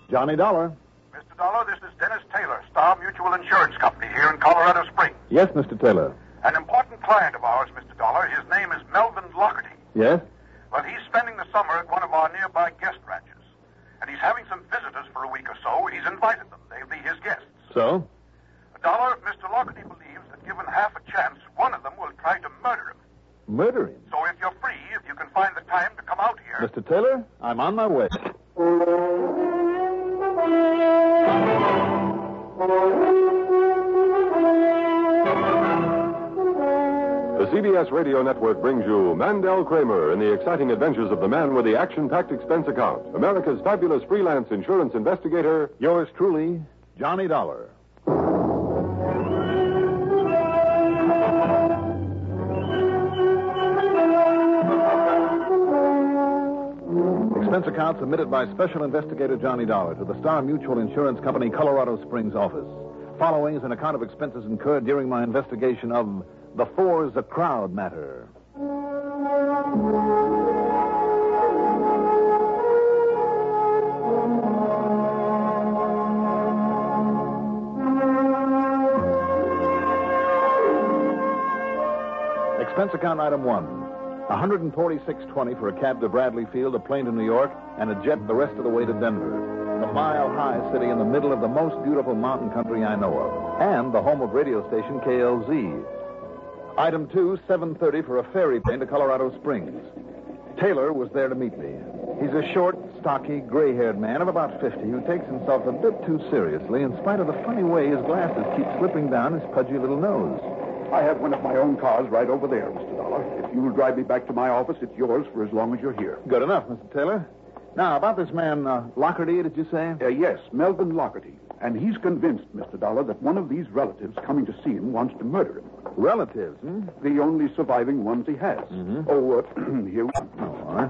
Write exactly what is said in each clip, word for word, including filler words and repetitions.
Johnny Dollar. Mister Dollar, this is Dennis Taylor, Star Mutual Insurance Company here in Colorado Springs. Yes, Mister Taylor. An important client of ours, Mister Dollar. His name is Melvin Lockerty. Yes? Well, he's spending the summer at one of our nearby guest ranches. And he's having some visitors for a week or so. He's invited them. They'll be his guests. So? Dollar, Mister Lockerty believes that given half a chance, one of them will try to murder him. Murder him? So if you're free, if you can find the time to come out here... Mister Taylor, I'm on my way. The C B S Radio Network brings you Mandel Kramer in the exciting adventures of the man with the action-packed expense account, America's fabulous freelance insurance investigator, Yours truly, Johnny Dollar. Expense account submitted by Special Investigator Johnny Dollar to the Star Mutual Insurance Company, Colorado Springs office. Following is an account of expenses incurred during my investigation of the Four's a Crowd matter. Expense account item one. one hundred forty-six twenty for a cab to Bradley Field, a plane to New York, and a jet the rest of the way to Denver. The mile-high city in the middle of the most beautiful mountain country I know of, and the home of radio station K L Z. Item two, seven thirty for a ferry plane to Colorado Springs. Taylor was there to meet me. He's a short, stocky, gray-haired man of about fifty who takes himself a bit too seriously in spite of the funny way his glasses keep slipping down his pudgy little nose. I have one of my own cars right over there, Mister Dollar. If you'll drive me back to my office, it's yours for as long as you're here. Good enough, Mister Taylor. Now, about this man, uh, Lockerty, did you say? Uh, yes, Melvin Lockerty. And he's convinced, Mister Dollar, that one of these relatives coming to see him wants to murder him. Relatives, hmm? The only surviving ones he has. Mm-hmm. Oh, uh, here we go. Oh, all right.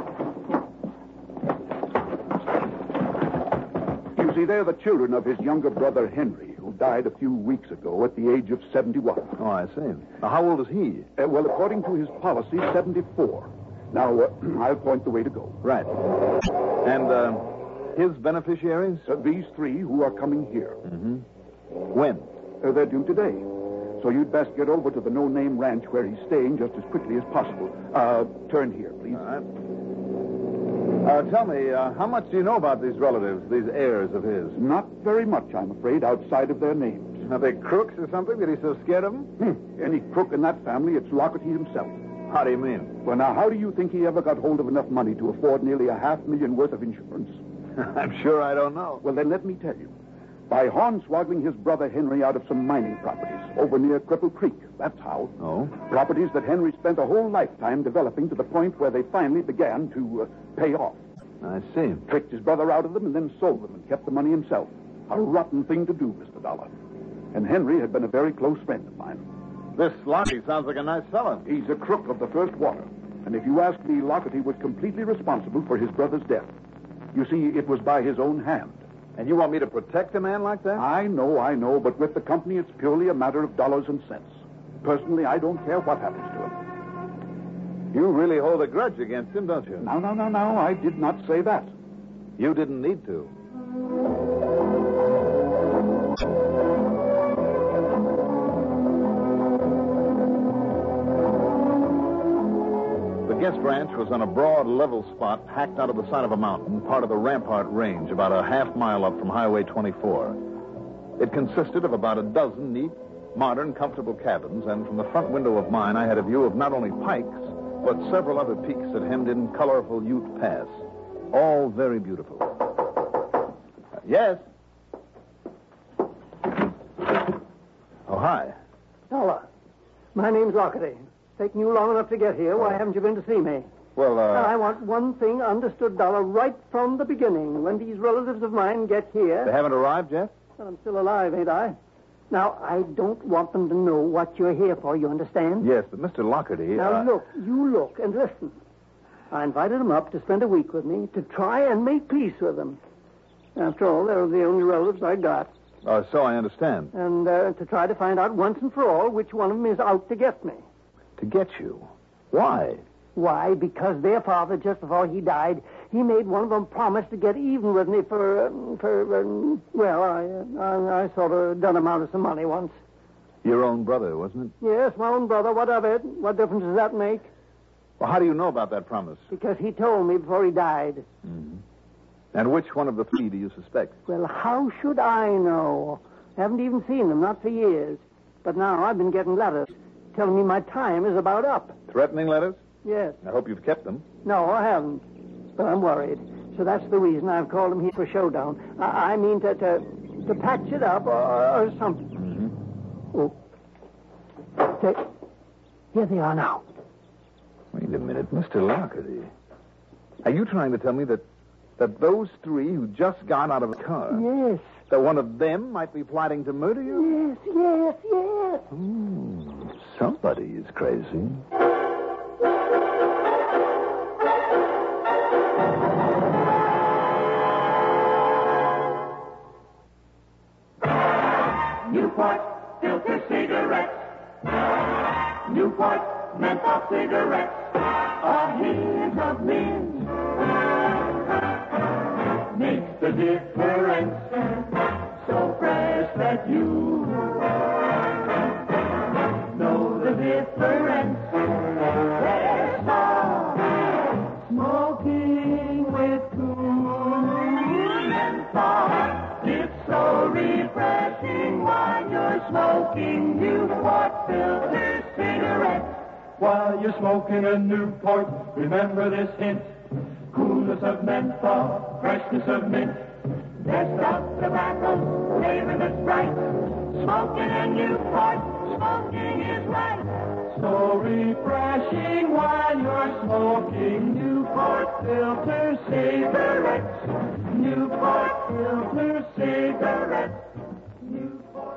You see, they're the children of his younger brother, Henry, who died a few weeks ago at the age of seventy-one. Oh, I see. Now, how old is he? Uh, well, according to his policy, seventy-four. Now, uh, I'll point the way to go. Right. And, uh, his beneficiaries? Uh, these three who are coming here. Mm-hmm. When? Uh, they're due today. So you'd best get over to the no-name ranch where he's staying just as quickly as possible. Uh, turn here, please. All right. Uh, tell me, uh, how much do you know about these relatives, these heirs of his? Not very much, I'm afraid, outside of their names. Are they crooks or something that he's so scared of them? Hmm. Any crook in that family, it's Lockerty himself. How do you mean? Well, now, how do you think he ever got hold of enough money to afford nearly a half million worth of insurance? I'm sure I don't know. Well, then let me tell you. By hornswoggling his brother Henry out of some mining properties over near Cripple Creek. That's how. Oh? Properties that Henry spent a whole lifetime developing to the point where they finally began to uh, pay off. I see. Tricked his brother out of them and then sold them and kept the money himself. A rotten thing to do, Mister Dollar. And Henry had been a very close friend of mine. This Lockerty sounds like a nice fellow. He's a crook of the first water. And if you ask me, Lockerty was completely responsible for his brother's death. You see, it was by his own hand. And you want me to protect a man like that? I know, I know, but with the company, it's purely a matter of dollars and cents. Personally, I don't care what happens to him. You really hold a grudge against him, don't you? No, no, no, no, I did not say that. You didn't need to. The guest ranch was on a broad, level spot hacked out of the side of a mountain, part of the Rampart Range, about a half mile up from Highway twenty-four. It consisted of about a dozen neat, modern, comfortable cabins, and from the front window of mine, I had a view of not only Pikes, but several other peaks that hemmed in colorful Ute Pass. All very beautiful. Uh, yes? Oh, hi. Dollar. My name's Lockerty. Taken you long enough to get here. Why haven't you been to see me? Well, uh... Now, I want one thing understood, Dollar, right from the beginning. When these relatives of mine get here... They haven't arrived yet? Well, I'm still alive, ain't I? Now, I don't want them to know what you're here for, you understand? Yes, but Mister Lockerty... Now, uh... look. You look and listen. I invited them up to spend a week with me to try and make peace with them. After all, they're the only relatives I got. Uh, so I understand. And uh, to try to find out once and for all which one of them is out to get me. To get you? Why? Why? Because their father, just before he died, he made one of them promise to get even with me for, uh, for uh, well, I, uh, I, I sort of done him out of some money once. Your own brother, wasn't it? Yes, my own brother. What of it? What difference does that make? Well, how do you know about that promise? Because he told me before he died. Mm-hmm. And which one of the three do you suspect? Well, how should I know? Haven't even seen them, not for years. But now I've been getting letters telling me my time is about up. Threatening letters? Yes. I hope you've kept them. No, I haven't. But I'm worried. So that's the reason I've called him here for showdown. I, I mean to, to to patch it up or, or something. Mm-hmm. Oh. They, here they are now. Wait a minute, Mister Lockerty. Are you trying to tell me that that those three who just got out of the car... Yes. That one of them might be plotting to murder you? Yes, yes, yes. Hmm. Somebody is crazy. Newport filter cigarettes. Newport menthol cigarettes. A hint of mint makes the difference. So fresh that you know the difference. There's no smoking with cool menthol. It's so refreshing while you're smoking Newport filter cigarettes. While you're smoking a Newport, remember this hint. Coolness of menthol, freshness of mint. There's stuff tobacco, flavor that's right. Smoking a Newport, smoking is right. So refreshing while you're smoking Newport filter cigarettes. Newport filter cigarettes. Newport.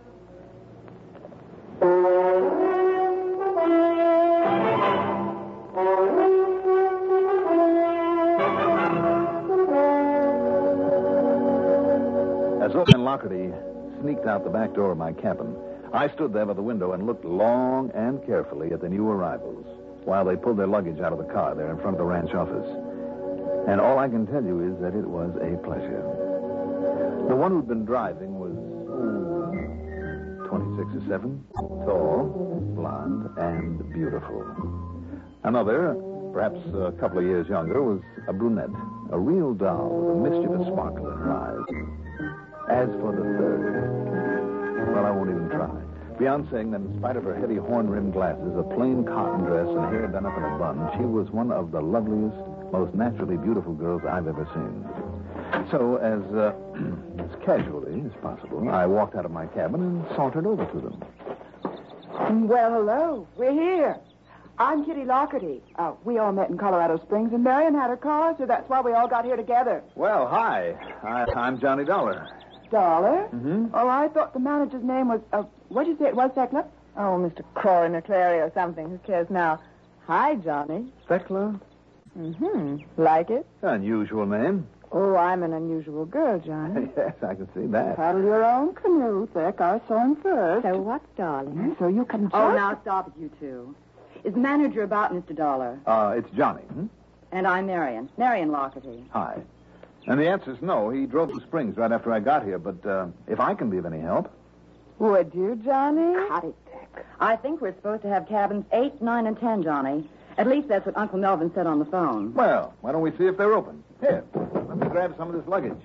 As Owen Lockerty sneaked out the back door of my cabin, I stood there by the window and looked long and carefully at the new arrivals while they pulled their luggage out of the car there in front of the ranch office. And all I can tell you is that it was a pleasure. The one who'd been driving was oh, twenty-six or seven, tall, blonde, and beautiful. Another, perhaps a couple of years younger, was a brunette, a real doll with a mischievous sparkle in her eyes. As for the third, well, I won't even try. Beyond saying that in spite of her heavy horn-rimmed glasses, a plain cotton dress, and hair done up in a bun, she was one of the loveliest, most naturally beautiful girls I've ever seen. So, as uh, as casually as possible, I walked out of my cabin and sauntered over to them. Well, hello. We're here. I'm Kitty Lockerty. Uh, we all met in Colorado Springs, and Marion had her car, so that's why we all got here together. Well, hi. I, I'm Johnny Dollar. Dollar? Mm-hmm. Oh, I thought the manager's name was, uh, what'd you say it was, Thekla? Oh, Mister Croy McClary or something. Who cares now? Hi, Johnny. Thekla? Mm-hmm. Like it? Unusual name. Oh, I'm an unusual girl, Johnny. Yes, I can see that. Paddle your own canoe, Thek. I saw him first. So what, darling? So you can just... Oh, now stop it, you two. Is the manager about, Mister Dollar? Uh, it's Johnny. Hmm? And I'm Marion. Marion Lockerty. Hi. And the answer's no. He drove to Springs right after I got here, but uh, if I can be of any help... Would you, Johnny? Cut it, Dick. I think we're supposed to have cabins eight, nine, and ten, Johnny. At least that's what Uncle Melvin said on the phone. Well, why don't we see if they're open? Here, let me grab some of this luggage.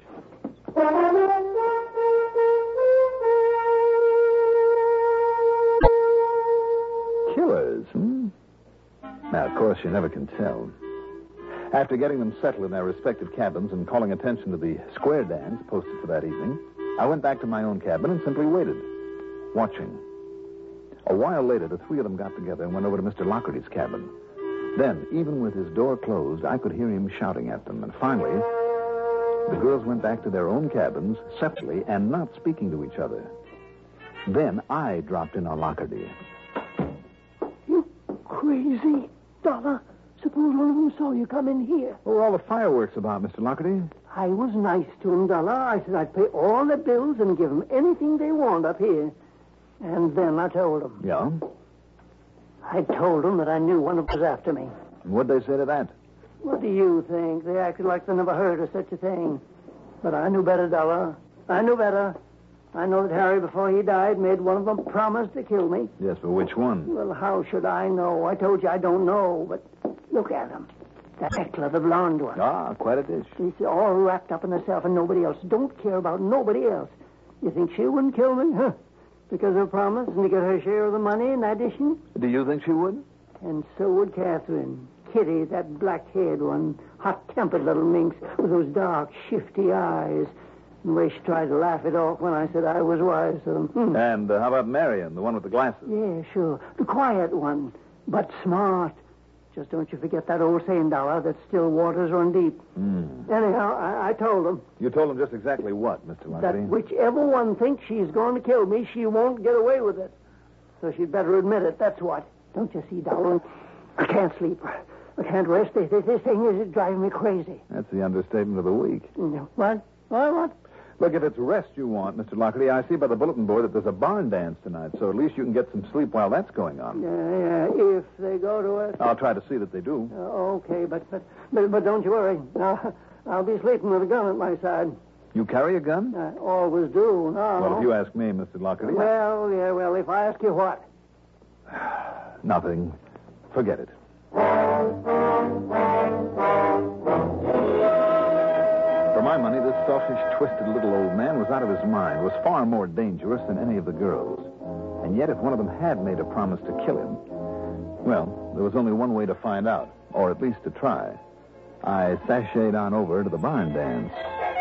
Killers, hmm? Now, of course, you never can tell. After getting them settled in their respective cabins and calling attention to the square dance posted for that evening, I went back to my own cabin and simply waited, watching. A while later, the three of them got together and went over to Mister Lockerty's cabin. Then, even with his door closed, I could hear him shouting at them. And finally, the girls went back to their own cabins separately and not speaking to each other. Then I dropped in on Lockerty. You crazy Dollar. Suppose one of them saw you come in here. What were all the fireworks about, Mister Lockerty? I was nice to him, Dollar. I said I'd pay all their bills and give them anything they want up here. And then I told them. Yeah? I told them that I knew one of them was after me. And what'd they say to that? What do you think? They acted like they never heard of such a thing. But I knew better, Della. I knew better. I know that Harry, before he died, made one of them promise to kill me. Yes, but which one? Well, how should I know? I told you I don't know, but look at him. That Eckler, the blonde one. Ah, quite a dish. She's all wrapped up in herself and nobody else. Don't care about nobody else. You think she wouldn't kill me? Huh? Because of her promise and to get her share of the money in addition? Do you think she would? And so would Catherine. Kitty, that black-haired one. Hot-tempered little minx with those dark, shifty eyes. And the way she tried to laugh it off when I said I was wise to them. Hmm. And uh, how about Marion, the one with the glasses? Yeah, sure. The quiet one, but smart. Just don't you forget that old saying, Dollar, that still waters run deep. Mm. Anyhow, I, I told them. You told them just exactly what, Mister That Lockery? whichever one thinks she's going to kill me, she won't get away with it. So she'd better admit it, that's what. Don't you see, Dollar? I can't sleep. I can't rest. This, this thing is driving me crazy. That's the understatement of the week. No. What? What? What? Look, if it's rest you want, Mister Lockery, I see by the bulletin board that there's a barn dance tonight, so at least you can get some sleep while that's going on. Yeah, yeah, if they go to it. I'll try to see that they do. Uh, okay, but, but but but don't you worry. I'll, I'll be sleeping with a gun at my side. You carry a gun? I always do. No. Well, if you ask me, Mister Lockery. Well, yeah, well, if I ask you what? Nothing. Forget it. For my money, this selfish, twisted little old man was out of his mind, was far more dangerous than any of the girls. And yet, if one of them had made a promise to kill him, well, there was only one way to find out, or at least to try. I sashayed on over to the barn dance.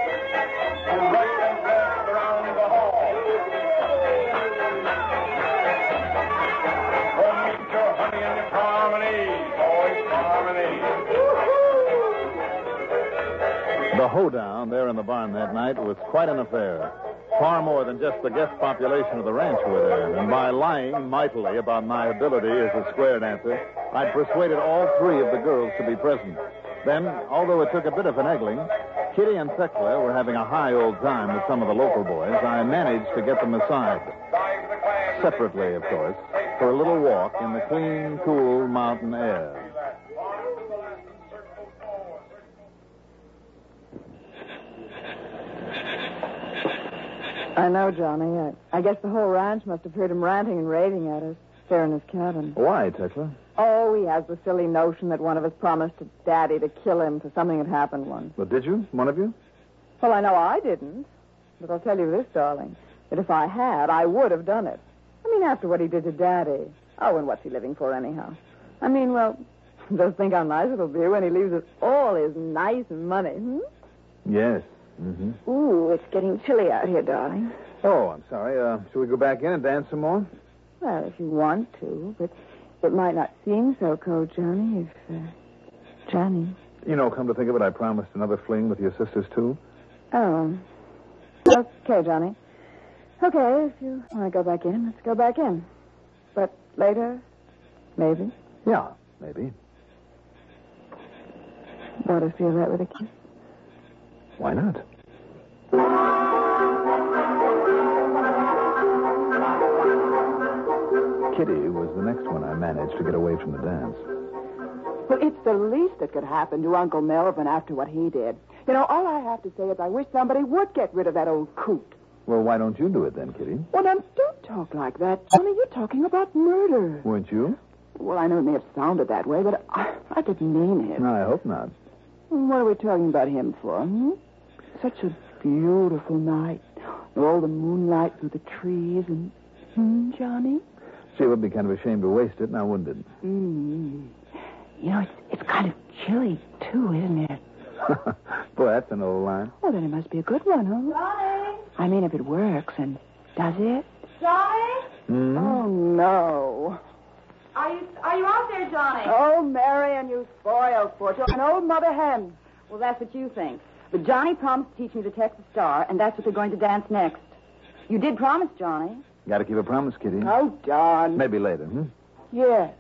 The hoedown there in the barn that night was quite an affair. Far more than just the guest population of the ranch were there. And by lying mightily about my ability as a square dancer, I'd persuaded all three of the girls to be present. Then, although it took a bit of finagling, Kitty and Thekla were having a high old time with some of the local boys. I managed to get them aside. Separately, of course, for a little walk in the clean, cool mountain air. I know, Johnny. I, I guess the whole ranch must have heard him ranting and raving at us there in his cabin. Why, Thekla? Oh, he has the silly notion that one of us promised to Daddy to kill him for something that happened once. Well, did you? One of you? Well, I know I didn't. But I'll tell you this, darling, that if I had, I would have done it. I mean, after what he did to Daddy. Oh, and what's he living for, anyhow? I mean, well, just think how nice it'll be when he leaves us all his nice money, hmm? Yes. Mm-hmm. Ooh, it's getting chilly out here, darling. Oh, I'm sorry. Uh, shall we go back in and dance some more? Well, if you want to, but it might not seem so cold, Johnny, if, uh, Johnny. You know, come to think of it, I promised another fling with your sisters, too. Oh. Okay, Johnny. Okay, if you want to go back in, let's go back in. But later, maybe. Yeah, maybe. Want to feel that with a kiss? Why not? Kitty was the next one I managed to get away from the dance. Well, it's the least that could happen to Uncle Melvin after what he did. You know, all I have to say is I wish somebody would get rid of that old coot. Well, why don't you do it then, Kitty? Well, now, don't talk like that, Johnny. You're talking about murder. Weren't you? Well, I know it may have sounded that way, but I, I didn't mean it. No, I hope not. What are we talking about him for, hmm? Such a beautiful night. All the moonlight through the trees and... Hmm, Johnny? See, it would be kind of a shame to waste it, now wouldn't it? Mm. You know, it's, it's kind of chilly, too, isn't it? Boy, that's an old line. Well, then it must be a good one, huh? Johnny? I mean, if it works, and does it? Johnny? Mm-hmm. Oh, no. Are you are you out there, Johnny? Oh, Marion, you spoiled sport. You're an old mother hen. Well, that's what you think. But Johnny promised to teach me the Texas Star, and that's what they're going to dance next. You did promise, Johnny. Got to keep a promise, Kitty. Oh, darn. Maybe later, hmm? Yes.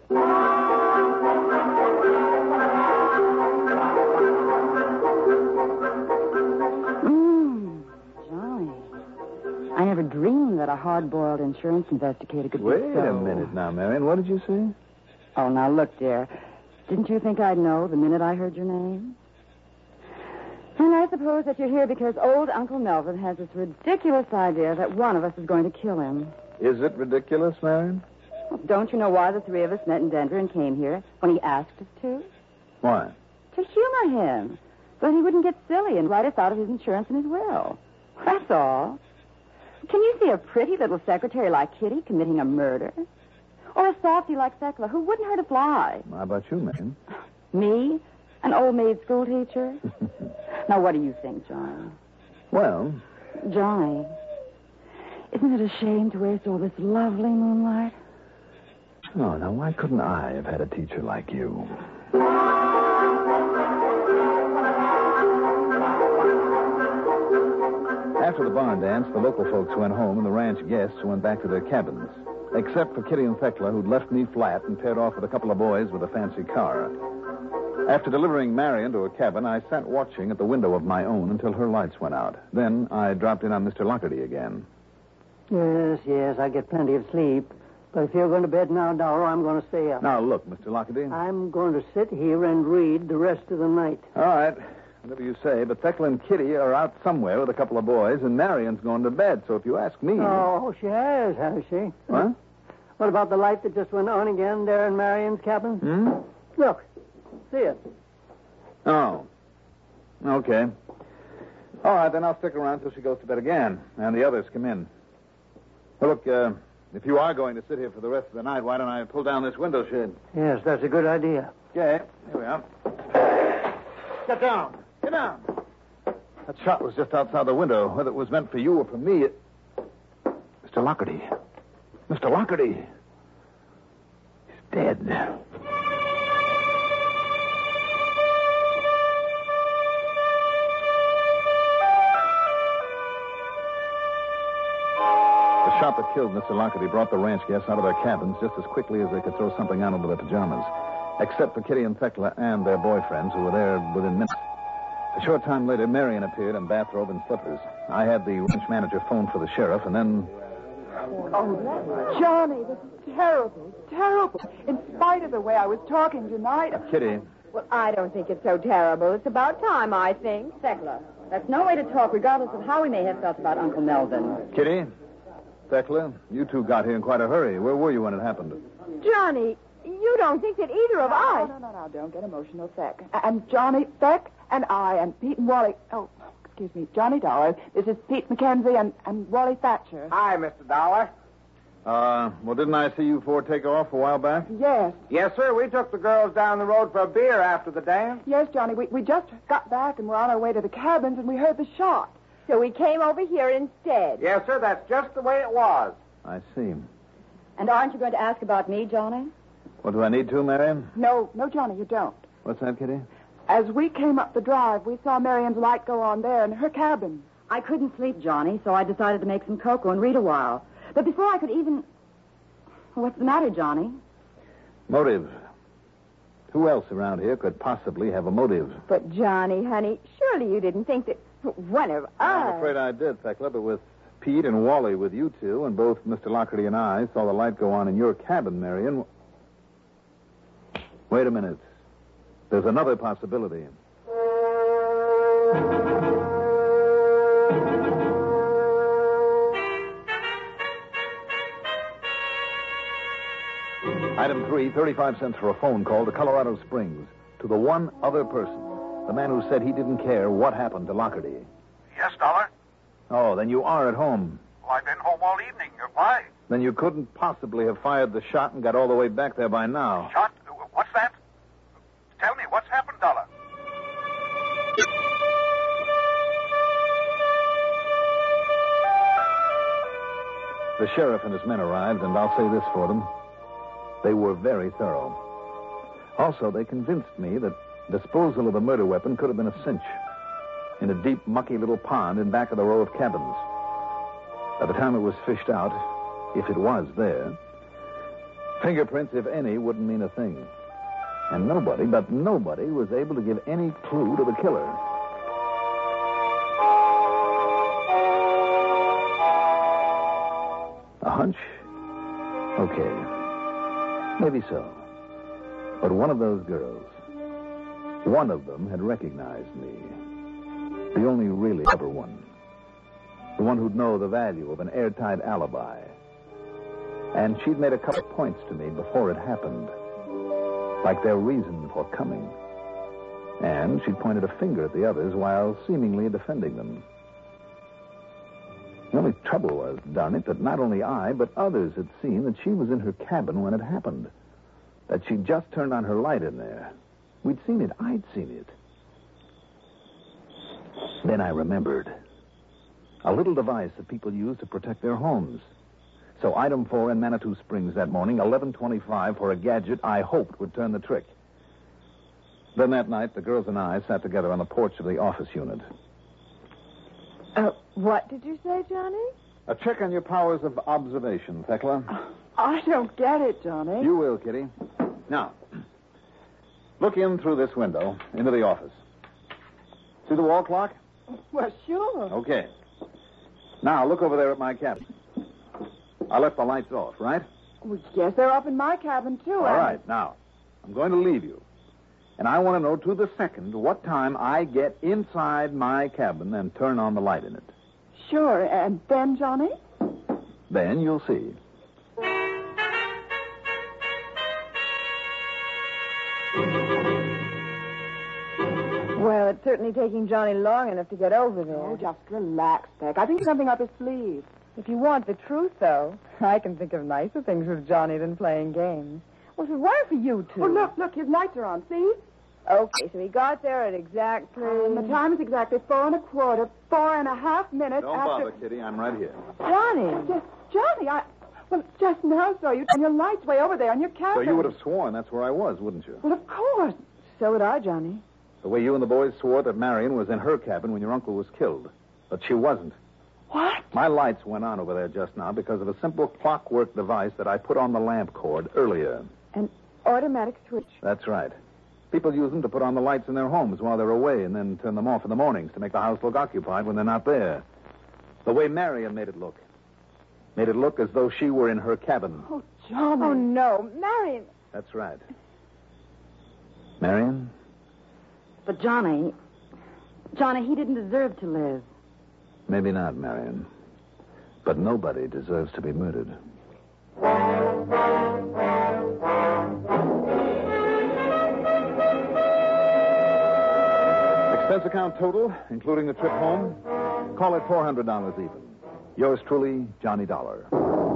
Mmm, Johnny. I never dreamed that a hard-boiled insurance investigator could Wait be so... a minute now, Marion. What did you say? Oh, now, look, dear. Didn't you think I'd know the minute I heard your name? And I suppose that you're here because old Uncle Melvin has this ridiculous idea that one of us is going to kill him. Is it ridiculous, Marion? Well, don't you know why the three of us met in Denver and came here when he asked us to? Why? To humor him, so that he wouldn't get silly and write us out of his insurance and his will. That's all. Can you see a pretty little secretary like Kitty committing a murder? Or a softy like Thekla who wouldn't hurt a fly? How about you, Marion? Me? An old maid school teacher? Now, what do you think, Johnny? Well... Johnny, isn't it a shame to waste all this lovely moonlight? Oh, now, why couldn't I have had a teacher like you? After the barn dance, the local folks went home, and the ranch guests went back to their cabins. Except for Kitty and Thekla, who'd left me flat and paired off with a couple of boys with a fancy car. After delivering Marion to a cabin, I sat watching at the window of my own until her lights went out. Then I dropped in on Mister Lockerty again. Yes, yes, I get plenty of sleep. But if you're going to bed now, Dollar, I'm going to stay up. Now, look, Mister Lockerty. I'm going to sit here and read the rest of the night. All right. Whatever you say, but Thekla and Kitty are out somewhere with a couple of boys, and Marion's going to bed. So if you ask me... Oh, she has, has she? What? What about the light that just went on again there in Marion's cabin? Hmm? Look. See it. Oh. Okay. All right, then I'll stick around till she goes to bed again, and the others come in. Well, look, uh, if you are going to sit here for the rest of the night, why don't I pull down this window shade? Yes, that's a good idea. Okay, here we are. Get down. Get down. That shot was just outside the window. Whether it was meant for you or for me, it... Mister Lockerty. Mister Lockerty. He's dead. The shot that killed Mister Lockerty brought the ranch guests out of their cabins just as quickly as they could throw something on into their pajamas. Except for Kitty and Thekla and their boyfriends, who were there within minutes. A short time later, Marion appeared in bathrobe and slippers. I had the ranch manager phone for the sheriff, and then... Oh, Johnny, this is terrible, terrible. In spite of the way I was talking tonight... Uh, Kitty. Well, I don't think it's so terrible. It's about time, I think. Thekla, that's no way to talk, regardless of how we may have felt about Uncle Melvin. Kitty, Thekla, you two got here in quite a hurry. Where were you when it happened? Johnny, you don't think that either of no, us... No, no, no, don't get emotional, Thek. And Johnny, Thek, and I, and Pete and Wally... Oh, excuse me, Johnny Dollar. This is Pete McKenzie and, and Wally Thatcher. Hi, Mister Dollar. Uh, well, didn't I see you four take off a while back? Yes. Yes, sir. We took the girls down the road for a beer after the dance. Yes, Johnny, we, we just got back and we're on our way to the cabins and we heard the shot. So we came over here instead. Yes, sir. That's just the way it was. I see. And aren't you going to ask about me, Johnny? What, do I need to, Marion? No, no, Johnny, you don't. What's that, Kitty? As we came up the drive, we saw Marion's light go on there in her cabin. I couldn't sleep, Johnny, so I decided to make some cocoa and read a while. But before I could even... What's the matter, Johnny? Motive. Who else around here could possibly have a motive? But, Johnny, honey, surely you didn't think that one of us... I'm afraid I did, Thekla, but with Pete and Wally with you two, and both Mister Lockerty and I saw the light go on in your cabin, Marion. Wait a minute. There's another possibility. Item three, thirty-five cents for a phone call to Colorado Springs. To the one other person. The man who said he didn't care what happened to Lockerty. Yes, Dollar? Oh, then you are at home. Well, I've been home all evening. Why? Then you couldn't possibly have fired the shot and got all the way back there by now. Shot? What's that? Tell me, what's happened, Dollar? The sheriff and his men arrived, and I'll say this for them. They were very thorough. Also, they convinced me that disposal of the murder weapon could have been a cinch in a deep, mucky little pond in back of the row of cabins. By the time it was fished out, if it was there, fingerprints, if any, wouldn't mean a thing. And nobody, but nobody, was able to give any clue to the killer. A hunch? Okay. Maybe so. But one of those girls, one of them had recognized me. The only really clever one. The one who'd know the value of an airtight alibi. And she'd made a couple of points to me before it happened. Like their reason for coming. And she'd pointed a finger at the others while seemingly defending them. The only trouble was, darn it, that not only I, but others had seen that she was in her cabin when it happened. That she'd just turned on her light in there. We'd seen it. I'd seen it. Then I remembered. A little device that people use to protect their homes. So item four in Manitou Springs that morning, eleven twenty-five, for a gadget I hoped would turn the trick. Then that night, the girls and I sat together on the porch of the office unit. Uh, what did you say, Johnny? A check on your powers of observation, Thekla. I don't get it, Johnny. You will, Kitty. Now, look in through this window into the office. See the wall clock? Well, sure. Okay. Now, look over there at my cabin. I left the lights off, right? Well, yes, they're up in my cabin, too. All right. Now, I'm going to leave you. And I want to know to the second what time I get inside my cabin and turn on the light in it. Sure. And then, Johnny? Then you'll see. Well, it's certainly taking Johnny long enough to get over there. Oh, just relax, Beck. I think there's something up his sleeve. If you want the truth, though, I can think of nicer things with Johnny than playing games. Well, so why for you two? Oh, look, look, his lights are on, see? Okay, so he got there at exactly... Um, the time is exactly four and a quarter, four and a half minutes Don't after... bother, Kitty. I'm right here. Johnny! Yes, Johnny, I... Well, just now saw you turn your lights way over there on your cabin. So you would have sworn that's where I was, wouldn't you? Well, of course. So would I, Johnny. The way you and the boys swore that Marion was in her cabin when your uncle was killed. But she wasn't. What? My lights went on over there just now because of a simple clockwork device that I put on the lamp cord earlier. An automatic switch. That's right. People use them to put on the lights in their homes while they're away and then turn them off in the mornings to make the house look occupied when they're not there. The way Marion made it look. Made it look as though she were in her cabin. Oh, Johnny. Oh, no. Marion. That's right. Marion? But Johnny... Johnny, he didn't deserve to live. Maybe not, Marion. But nobody deserves to be murdered. Expense account total, including the trip home, call it four hundred dollars even. Yours truly, Johnny Dollar.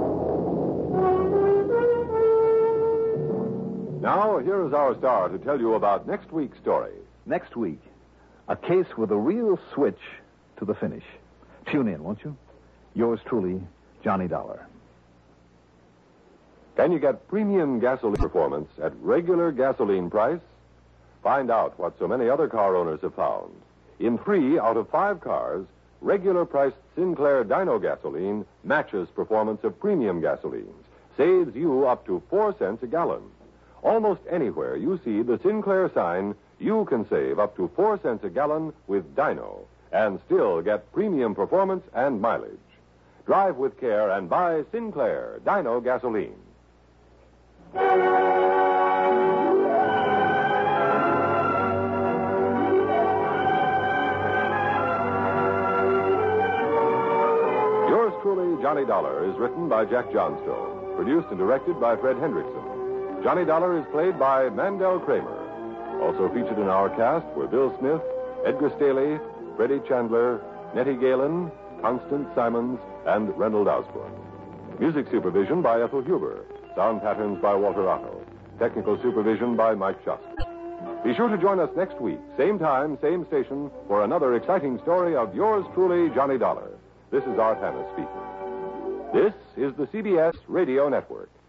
Now, here is our star to tell you about next week's story. Next week, a case with a real switch to the finish. Tune in, won't you? Yours truly, Johnny Dollar. Can you get premium gasoline performance at regular gasoline price? Find out what so many other car owners have found. In three out of five cars, regular priced Sinclair Dyno gasoline matches performance of premium gasolines, saves you up to four cents a gallon. Almost anywhere you see the Sinclair sign, you can save up to four cents a gallon with Dyno and still get premium performance and mileage. Drive with care and buy Sinclair Dyno gasoline. Yours truly, Johnny Dollar, is written by Jack Johnstone, produced and directed by Fred Hendrickson. Johnny Dollar is played by Mandel Kramer. Also featured in our cast were Bill Smith, Edgar Staley, Freddie Chandler, Nettie Galen, Constance Simons, and Reynold Osborne. Music supervision by Ethel Huber. Sound patterns by Walter Otto. Technical supervision by Mike Schuster. Be sure to join us next week, same time, same station, for another exciting story of yours truly, Johnny Dollar. This is Art Hanna speaking. This is the C B S Radio Network.